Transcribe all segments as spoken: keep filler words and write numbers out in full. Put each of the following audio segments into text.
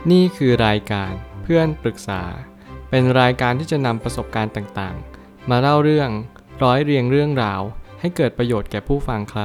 นี่คือรายการเพื่อนปรึกษาเป็นรายการที่จะนำประสบการณ์ต่างๆมาเล่าเรื่องร้อยเรียงเรื่องราวให้เกิดประโยชน์แก่ผู้ฟังครับ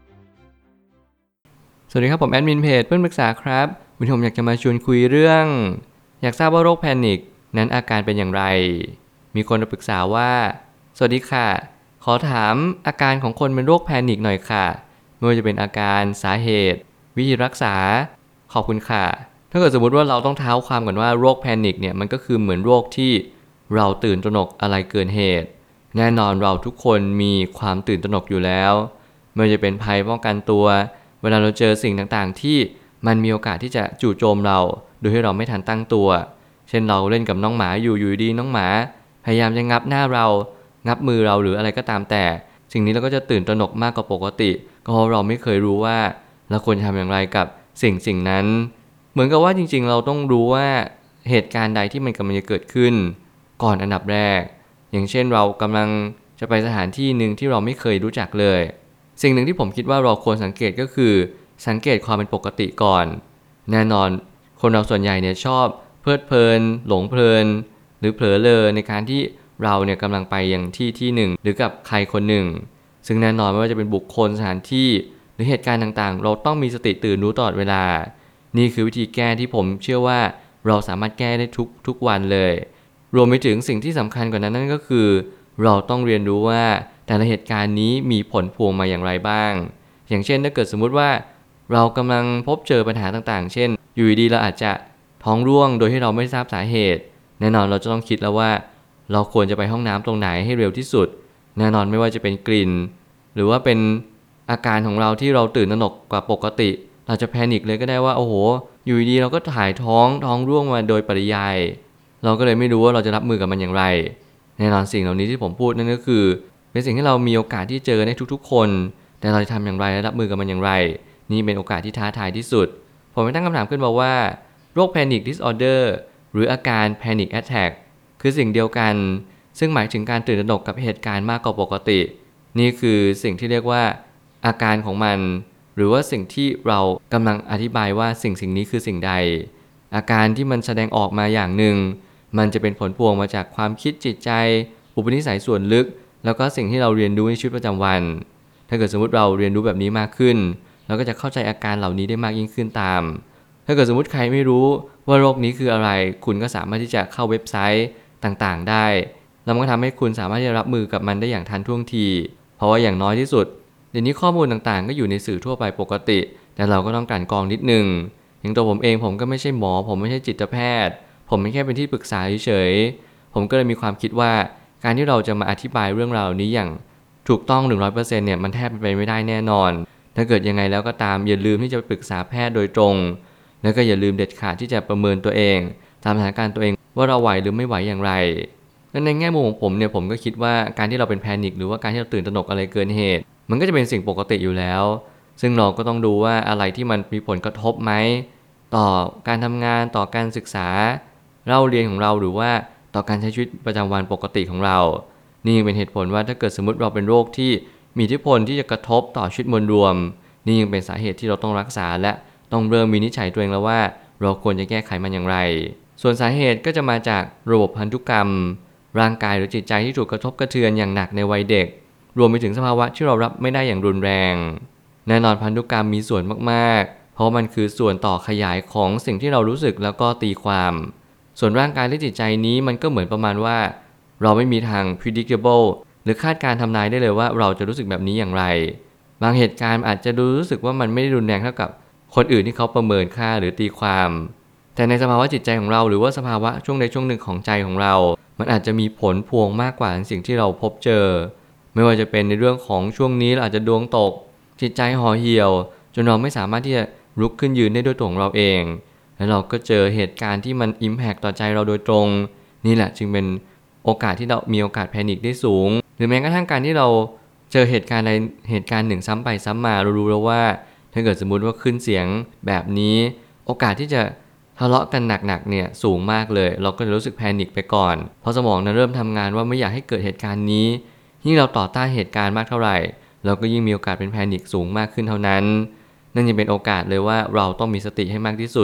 สวัสดีครับผมแอดมินเพจเพื่อนปรึกษาครับวันนี้ผมอยากจะมาชวนคุยเรื่องอยากทราบว่าโรคแพนิคนั้นอาการเป็นอย่างไรมีคนมาปรึกษาว่าสวัสดีค่ะขอถามอาการของคนเป็นโรคแพนิคหน่อยค่ะไม่ว่าจะเป็นอาการสาเหตุวิธีรักษาขอบคุณค่ะถ้าเกิดสมมติว่าเราต้องเท้าความก่อนว่าโรคแพนิคเนี่ยมันก็คือเหมือนโรคที่เราตื่นตระหนกอะไรเกินเหตุแน่นอนเราทุกคนมีความตื่นตระหนกอยู่แล้วไม่ว่าจะเป็นภัยป้องกันตัวเวลาเราเจอสิ่งต่างๆที่มันมีโอกาสที่จะจู่โจมเราโดยที่เราไม่ทันตั้งตัวเช่นเราเล่นกับน้องหมาอยู่อยู่ดีน้องหมาพยายามจะงับหน้าเรางับมือเราหรืออะไรก็ตามแต่สิ่งนี้เราก็จะตื่นตระหนกมากกว่าปกติก็เพราะเราไม่เคยรู้ว่าเราควรทำอย่างไรกับสิ่งสิ่งนั้นเหมือนกับว่าจริงๆเราต้องรู้ว่าเหตุการณ์ใดที่มันกำลังจะเกิดขึ้นก่อนอันดับแรกอย่างเช่นเรากำลังจะไปสถานที่หนึ่งที่เราไม่เคยรู้จักเลยสิ่งหนึ่งที่ผมคิดว่าเราควรสังเกตก็คือสังเกตความเป็นปกติก่อนแน่นอนคนเราส่วนใหญ่เนี่ยชอบเพลิดเพลินหลงเพลินหรือเผลอเลอในการที่เราเนี่ยกำลังไปยังที่ที่หนึ่งหรือกับใครคนหนึ่งซึ่งแน่นอนไม่ว่าจะเป็นบุคคลสถานที่หรือเหตุการณ์ต่างๆเราต้องมีสติตื่นรู้ตลอดเวลานี่คือวิธีแก้ที่ผมเชื่อว่าเราสามารถแก้ได้ทุกทุกวันเลยรวมไปถึงสิ่งที่สำคัญกว่านั้นนั่นก็คือเราต้องเรียนรู้ว่าแต่ละเหตุการณ์นี้มีผลพวงมาอย่างไรบ้างอย่างเช่นถ้าเกิดสมมุติว่าเรากำลังพบเจอปัญหาต่างๆเช่นอยู่ดีเราอาจจะท้องร่วงโดยที่เราไม่ทราบสาเหตุแน่นอนเราจะต้องคิดแล้วว่าเราควรจะไปห้องน้ำตรงไหนให้เร็วที่สุดแน่นอนไม่ว่าจะเป็นกลิ่นหรือว่าเป็นอาการของเราที่เราตื่นตระหนกกว่าปกติเราจะแพนิคเลยก็ได้ว่าโอ้โหอยู่ดีเราก็ถ่ายท้องท้องร่วงมาโดยปริยายเราก็เลยไม่รู้ว่าเราจะรับมือกับมันอย่างไรแน่นอนสิ่งเหล่านี้ที่ผมพูดนั่นก็คือเป็นสิ่งที่เรามีโอกาสที่เจอในทุกๆคนแต่เราจะทำอย่างไรและรับมือกับมันอย่างไรนี่เป็นโอกาสที่ท้าทายที่สุดผมไปตั้งคำถามขึ้นมาว่าโรค Panic Disorder หรืออาการ Panic Attack คือสิ่งเดียวกันซึ่งหมายถึงการตื่นตระหนกกับเหตุการณ์มากกว่าปกตินี่คือสิ่งที่เรียกว่าอาการของมันหรือว่าสิ่งที่เรากำลังอธิบายว่าสิ่งสิ่งนี้คือสิ่งใดอาการที่มันแสดงออกมาอย่างหนึ่งมันจะเป็นผลพวงมาจากความคิดจิตใจอุปนิสัยส่วนลึกแล้วก็สิ่งที่เราเรียนรู้ในชีวิตประจำวันถ้าเกิดสมมติเราเรียนรู้แบบนี้มากขึ้นเราก็จะเข้าใจอาการเหล่านี้ได้มากยิ่งขึ้นตามถ้าเกิดสมมติใครไม่รู้ว่าโรคนี้คืออะไรคุณก็สามารถที่จะเข้าเว็บไซต์ต่างๆได้แล้วมันก็ทำให้คุณสามารถที่จะรับมือกับมันได้อย่างทันท่วงทีเพราะว่าอย่างน้อยที่สุดเดี๋ยวนี้ข้อมูลต่างๆก็อยู่ในสื่อทั่วไปปกติแต่เราก็ต้องกลั่นกรองนิดนึงอย่างตัวผมเองผมก็ไม่ใช่หมอผมไม่ใช่จิตแพทย์ผมไม่แค่เป็นที่ปรึกษาเฉยๆผมก็เลยมีความคิดว่าการที่เราจะมาอธิบายเรื่องราวนี้อย่างถูกต้อง หนึ่งร้อยเปอร์เซ็นต์ เนี่ยมันแทบเป็นไปไม่ได้แน่นอนถ้าเกิดยังไงแล้วก็ตามอย่าลืมที่จะปรึกษาแพทย์โดยตรงแล้วก็อย่าลืมเด็ดขาดที่จะประเมินตัวเองตามสถานการณ์ตัวเองว่าเราไหวหรือไม่ไหวอย่างไรและในแง่มุมของผมเนี่ยผมก็คิดว่าการที่เราเป็นแพนิคหรือว่าการที่เราตื่นตระหนกอะไรเกินเหตุมันก็จะเป็นสิ่งปกติอยู่แล้วซึ่งเราก็ต้องดูว่าอะไรที่มันมีผลกระทบไหมต่อการทำงานต่อการศึกษาเล่าเรียนของเราหรือว่าต่อการใช้ชีวิตประจำวันปกติของเรานี่เป็นเหตุผลว่าถ้าเกิดสมมติเราเป็นโรคที่มีอิทธิพลที่จะกระทบต่อชีวิตมวลรวมนี่ยังเป็นสาเหตุที่เราต้องรักษาและต้องเริ่มวินิจฉัยตัวเองแล้วว่าเราควรจะแก้ไขมันอย่างไรส่วนสาเหตุก็จะมาจากระบบพันธุกรรมร่างกายหรือจิตใจที่ถูกกระทบกระเทือนอย่างหนักในวัยเด็กรวมไปถึงสภาวะที่เรารับไม่ได้อย่างรุนแรงแน่นอนพันธุกรรมมีส่วนมากๆเพราะมันคือส่วนต่อขยายของสิ่งที่เรารู้สึกแล้วก็ตีความส่วนร่างกายและจิตใจนี้มันก็เหมือนประมาณว่าเราไม่มีทาง predictable หรือคาดการทำนายได้เลยว่าเราจะรู้สึกแบบนี้อย่างไรบางเหตุการณ์อาจจะดูรู้สึกว่ามันไม่ได้รุนแรงเท่ากับคนอื่นที่เขาประเมินค่าหรือตีความแต่ในสภาวะจิตใจของเราหรือว่าสภาวะช่วงใดช่วงหนึ่งของใจของเรามันอาจจะมีผลพวงมากกว่าสิ่งที่เราพบเจอไม่ว่าจะเป็นในเรื่องของช่วงนี้เราอาจจะดวงตกจิตใจห่อเหี่ยวจนเราไม่สามารถที่จะลุกขึ้นยืนได้ด้วยตัวของเราเองแล้วเราก็เจอเหตุการณ์ที่มันอิมแพคต่อใจเราโดยตรงนี่แหละจึงเป็นโอกาสที่เรามีโอกาสแพนิคได้สูงหรือแม้กระทั่งการที่เราเจอเหตุการณ์ใดเหตุการณ์หนึ่งซ้ำไปซ้ำมาเรารู้แล้วว่าถ้าเกิดสมมุติว่าขึ้นเสียงแบบนี้โอกาสที่จะทะเลาะกันหนักๆเนี่ยสูงมากเลยเราก็จะรู้สึกแพนิคไปก่อนเพราะสมองนั้นเริ่มทำงานว่าไม่อยากให้เกิดเหตุการณ์นี้ยิ่งเราต่อต้านเหตุการณ์มากเท่าไหร่เราก็ยิ่งมีโอกาสเป็นแพนิคสูงมากขึ้นเท่านั้นนั่นยังเป็นโอกาสเลยว่าเราต้องมีสติให้มากที่สุด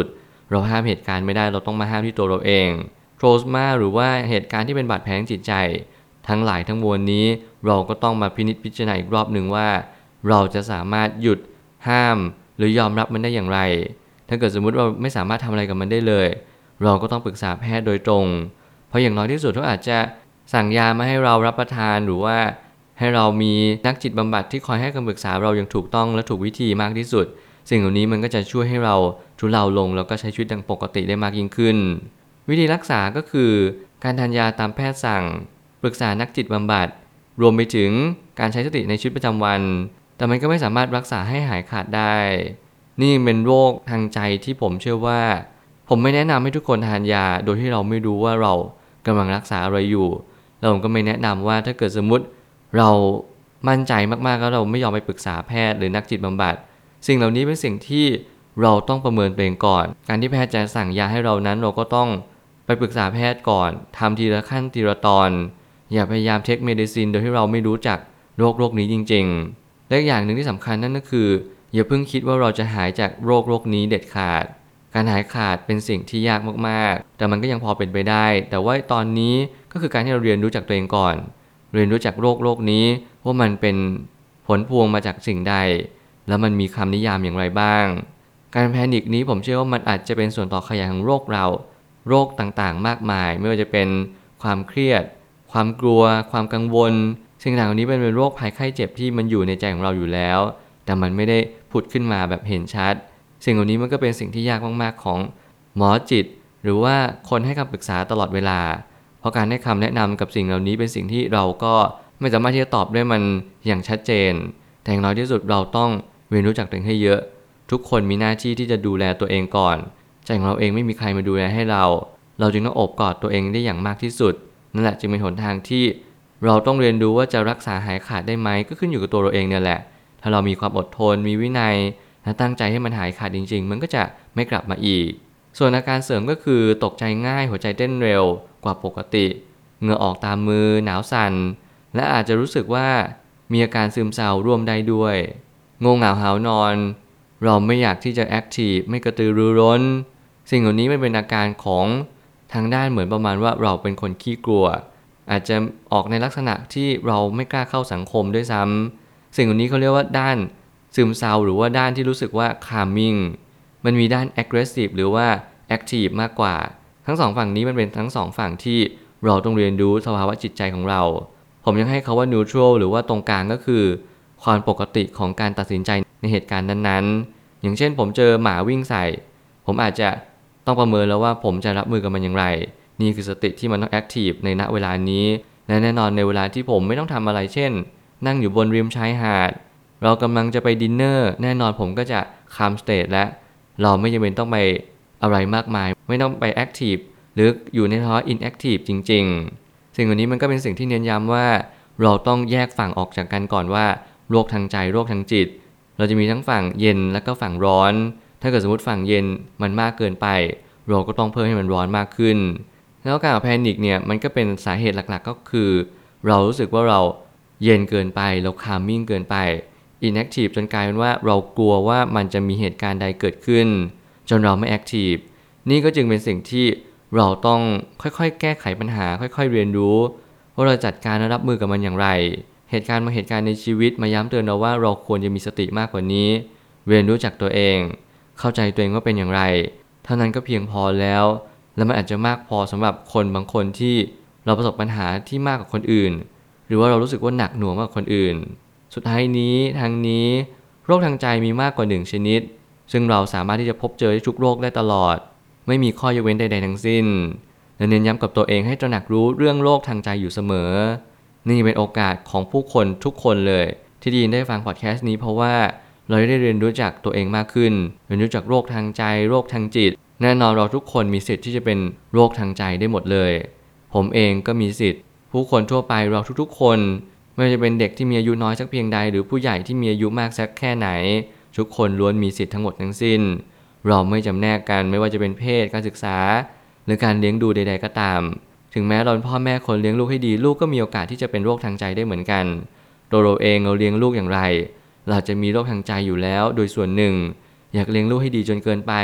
เราห้ามเหตุการณ์ไม่ได้เราต้องมาห้ามที่ตัวเราเองtraumaหรือว่าเหตุการณ์ที่เป็นบาดแผลทางจิตใจทั้งหลายทั้งมวลนี้เราก็ต้องมาพินิจพิจารณาอีกรอบหนึ่งว่าเราจะสามารถหยุดห้ามหรือยอมรับมันได้อย่างไรถ้าเกิดสมมุติเราไม่สามารถทำอะไรกับมันได้เลยเราก็ต้องปรึกษาแพทย์โดยตรงเพราะอย่างน้อยที่สุดเขาอาจจะสั่งยามาให้เรารับประทานหรือว่าให้เรามีนักจิตบำบัดที่คอยให้คำปรึกษาเราอย่างถูกต้องและถูกวิธีมากที่สุดสิ่งเหล่านี้มันก็จะช่วยให้เราทุเลาลงแล้วก็ใช้ชีวิตดังปกติได้มากยิ่งขึ้นวิธีรักษาก็คือการทานยาตามแพทย์สั่งปรึกษานักจิตบำบัดรวมไปถึงการใช้สติในชีวิตประจำวันแต่มันก็ไม่สามารถรักษาให้หายขาดได้นี่เป็นโรคทางใจที่ผมเชื่อว่าผมไม่แนะนำให้ทุกคนทานยาโดยที่เราไม่รู้ว่าเรากำลังรักษาอะไรอยู่แล้วผมก็ไม่แนะนำว่าถ้าเกิดสมมุติเรามั่นใจมากๆแล้วเราไม่ยอมไปปรึกษาแพทย์หรือนักจิตบำบัดสิ่งเหล่านี้เป็นสิ่งที่เราต้องประเมินตัวเองก่อนการที่แพทย์จะสั่งยาให้เรานั้นเราก็ต้องไปปรึกษาแพทย์ก่อนทำทีละขั้นทีละตอนอย่าพยายามเทคเมดิซินโดยที่เราไม่รู้จักโรคโรคนี้จริงๆและอย่างหนึ่งที่สำคัญนั่นก็คืออย่าเพิ่งคิดว่าเราจะหายจากโรคโรคนี้เด็ดขาดการหายขาดเป็นสิ่งที่ยากมากๆแต่มันก็ยังพอเป็นไปได้แต่ว่าตอนนี้ก็คือการที่เราเรียนรู้จักตัวเองก่อนเรียนรู้จักโรคโรคนี้ว่ามันเป็นผลพวงมาจากสิ่งใดแล้วมันมีคำนิยามอย่างไรบ้างการแพนิคนี้ผมเชื่อว่ามันอาจจะเป็นส่วนต่อขยายของโรคเราโรคต่างๆมากมายไม่ว่าจะเป็นความเครียดความกลัวความกังวลสิ่งต่างๆเหล่านี้เป็นโรคภัยไข้เจ็บที่มันอยู่ในใจของเราอยู่แล้วแต่มันไม่ได้ผุดขึ้นมาแบบเห็นชัดสิ่งเหล่านี้มันก็เป็นสิ่งที่ยากมากๆของหมอจิตหรือว่าคนให้คำปรึกษาตลอดเวลาเพราะการให้คำแนะนำกับสิ่งเหล่านี้เป็นสิ่งที่เราก็ไม่สามารถที่จะตอบได้มันอย่างชัดเจนแต่อย่างน้อยที่สุดเราต้องเรียนรู้จักตัวเองให้เยอะทุกคนมีหน้าที่ที่จะดูแลตัวเองก่อนใจของเราเองไม่มีใครมาดูแลให้เราเราจึงต้องโอบกอดตัวเองได้อย่างมากที่สุดนั่นแหละจึงเป็นหนทางที่เราต้องเรียนรู้ว่าจะรักษาหายขาดได้ไหมก็ขึ้นอยู่กับตัวเราเองเนี่ยแหละถ้าเรามีความอดทนมีวินัยและตั้งใจให้มันหายขาดจริงๆมันก็จะไม่กลับมาอีกส่วนอาการเสริมก็คือตกใจง่ายหัวใจเต้นเร็วกว่าปกติเหงื่อออกตามมือหนาวสั่นและอาจจะรู้สึกว่ามีอาการซึมเศร้าร่วมได้ด้วยงงเหงาหาวนอนเราไม่อยากที่จะแอคทีฟไม่กระตือรือร้นสิ่งเหล่านี้มันเป็นอาการของทางด้านเหมือนประมาณว่าเราเป็นคนขี้กลัวอาจจะออกในลักษณะที่เราไม่กล้าเข้าสังคมด้วยซ้ำสิ่งเหล่านี้เขาเรียกว่าด้านซึมเศร้าหรือว่าด้านที่รู้สึกว่า calming มันมีด้าน aggressive หรือว่า active มากกว่าทั้งสองฝั่งนี้มันเป็นทั้งสองฝั่งที่เราต้องเรียนรู้สภาวะจิตใจของเราผมยังให้เขาว่า neutral หรือว่าตรงกลางก็คือความปกติของการตัดสินใจในเหตุการณ์นั้นๆอย่างเช่นผมเจอหมาวิ่งใส่ผมอาจจะต้องประเมินแล้วว่าผมจะรับมือกับมันอย่างไรนี่คือสติที่มันต้อง active ในณเวลานี้และแน่นอนในเวลาที่ผมไม่ต้องทำอะไรเช่นนั่งอยู่บนริมชายหาดเรากำลังจะไปดินเนอร์แน่นอนผมก็จะ calm state และเราไม่จำเป็นต้องไปอะไรมากมายไม่ต้องไป active หรืออยู่ในภาวะ inactive จริงๆสิ่งเหล่านี้มันก็เป็นสิ่งที่เน้นย้ำว่าเราต้องแยกฝั่งออกจากกันก่อนว่าโรคทางใจโรคทางจิตเราจะมีทั้งฝั่งเย็นและก็ฝั่งร้อนถ้าเกิดสมมติฝั่งเย็นมันมากเกินไปเราก็ต้องเพิ่มให้มันร้อนมากขึ้นแล้วการแพนิคเนี่ยมันก็เป็นสาเหตุหลักๆก็คือเรารู้สึกว่าเราเย็นเกินไปเราคาร์มิ่งเกินไป inactive จนกลายเป็นว่าเรากลัวว่ามันจะมีเหตุการณ์ใดเกิดขึ้นจนเราไม่ active นี่ก็จึงเป็นสิ่งที่เราต้องค่อยๆแก้ไขปัญหาค่อยๆเรียนรู้ว่าเราจัดการและรับมือกับมันอย่างไรเหตุการณ์มาเหตุการณ์ในชีวิตมาย้ำเตือนเราว่าเราควรจะมีสติมากกว่านี้เรียนรู้จักตัวเองเข้าใจตัวเองว่าเป็นอย่างไรเท่านั้นก็เพียงพอแล้วและมันอาจจะมากพอสำหรับคนบางคนที่เราประสบปัญหาที่มากกว่าคนอื่นหรือว่าเรารู้สึกว่าหนักหน่วงมากกว่าคนอื่นสุดท้ายนี้ทางนี้โรคทางใจมีมากกว่าหนึ่งชนิดซึ่งเราสามารถที่จะพบเจอทุกโรคได้ตลอดไม่มีข้อยกเว้นใดๆทั้งสิ้นและเน้นย้ำกับตัวเองให้ตระหนักรู้เรื่องโรคทางใจอยู่เสมอนี่เป็นโอกาสของผู้คนทุกคนเลยที่ดีได้ฟังพอดแคสต์นี้เพราะว่าเราได้เรียนรู้จักตัวเองมากขึ้นเรียนรู้จักโรคทางใจโรคทางจิตแน่นอนเราทุกคนมีสิทธิ์ที่จะเป็นโรคทางใจได้หมดเลยผมเองก็มีสิทธิ์ผู้คนทั่วไปเราทุกๆคนไม่ว่าจะเป็นเด็กที่มีอายุน้อยสักเพียงใดหรือผู้ใหญ่ที่มีอายุมากสักแค่ไหนทุกคนล้วนมีสิทธิ์ทั้งหมดทั้งสิ้นเราไม่จำแนกกันไม่ว่าจะเป็นเพศการศึกษาหรือการเลี้ยงดูใดๆก็ตามถึงแม้เราเป็นพ่อแม่คนเลี้ยงลูกให้ดีลูกก็มีโอกาสที่จะเป็นโรคทางใจได้เหมือนกันตัวเราเองเราเลี้ยงลูกอย่างไรเราจะมีโรคทางใจอยู่แล้วโดยส่วนหนึ่งอยากเลี้ยงลูกให้ดีจนเกินไป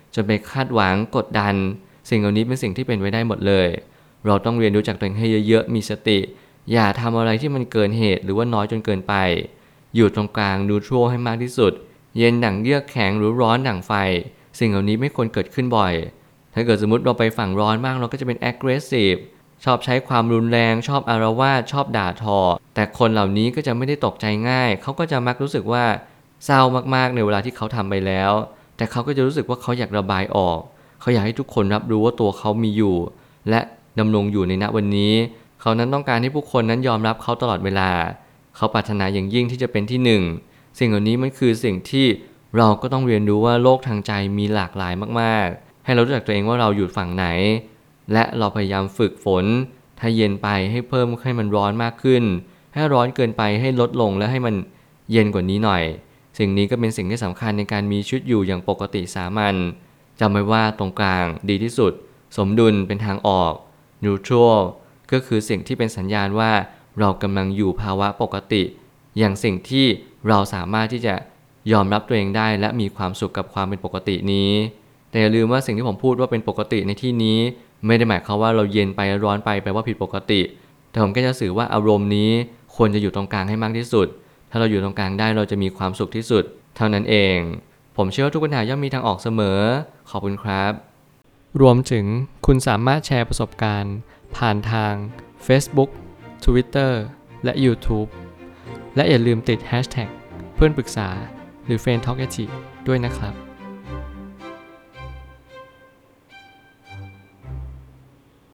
จนไปคาดหวังกดดันสิ่งเหล่านี้เป็นสิ่งที่เป็นไว้ได้หมดเลยเราต้องเรียนรู้จากตัวเองให้เยอะๆมีสติอย่าทำอะไรที่มันเกินเหตุหรือว่าน้อยจนเกินไปอยู่ตรงกลางนูทรัลให้มากที่สุดเย็นดั่งเยือกแข็งหรือร้อนดั่งไฟสิ่งเหล่านี้ไม่ควรเกิดขึ้นบ่อยถ้าเกิดสมมติเราไปฝั่งร้อนบ้างเราก็จะเป็น aggressive ชอบใช้ความรุนแรงชอบอาละวาดชอบด่าทอแต่คนเหล่านี้ก็จะไม่ได้ตกใจง่ายเขาก็จะมักรู้สึกว่าเศร้ามากๆในเวลาที่เขาทำไปแล้วแต่เขาก็จะรู้สึกว่าเขาอยากระบายออกเขาอยากให้ทุกคนรับรู้ว่าตัวเขามีอยู่และดำรงอยู่ในณวันนี้เขานั้นต้องการให้ผู้คนนั้นยอมรับเขาตลอดเวลาเขาปรารถนาอย่างยิ่งที่จะเป็นที่หนึ่งสิ่งเหล่านี้มันคือสิ่งที่เราก็ต้องเรียนรู้ว่าโลกทางใจมีหลากหลายมากๆให้เรารู้จักตัวเองว่าเราอยู่ฝั่งไหนและเราพยายามฝึกฝนถ้าเย็นไปให้เพิ่มให้มันร้อนมากขึ้นถ้าร้อนเกินไปให้ลดลงและให้มันเย็นกว่านี้หน่อยสิ่งนี้ก็เป็นสิ่งที่สำคัญในการมีชีวิตอยู่อย่างปกติสามัญจำไว้ว่าตรงกลางดีที่สุดสมดุลเป็นทางออก neutral ก็คือสิ่งที่เป็นสัญญาณว่าเรากำลังอยู่ภาวะปกติอย่างสิ่งที่เราสามารถที่จะยอมรับตัวเองได้และมีความสุขกับความเป็นปกตินี้แต่อย่าลืมว่าสิ่งที่ผมพูดว่าเป็นปกติในที่นี้ไม่ได้หมายความว่าเราเย็นไปร้อนไปแปลว่าผิดปกติแต่ผมก็จะสื่อว่าอารมณ์นี้ควรจะอยู่ตรงกลางให้มากที่สุดถ้าเราอยู่ตรงกลางได้เราจะมีความสุขที่สุดเท่านั้นเองผมเชื่อว่าทุกปัญหาย่อมมีทางออกเสมอขอบคุณครับรวมถึงคุณสามารถแชร์ประสบการณ์ผ่านทาง Facebook Twitter และ YouTube และอย่าลืมติด แฮชแท็ก เพื่อนปรึกษาหรือ เฟรนด์ ทอล์ก ด้วยนะครับ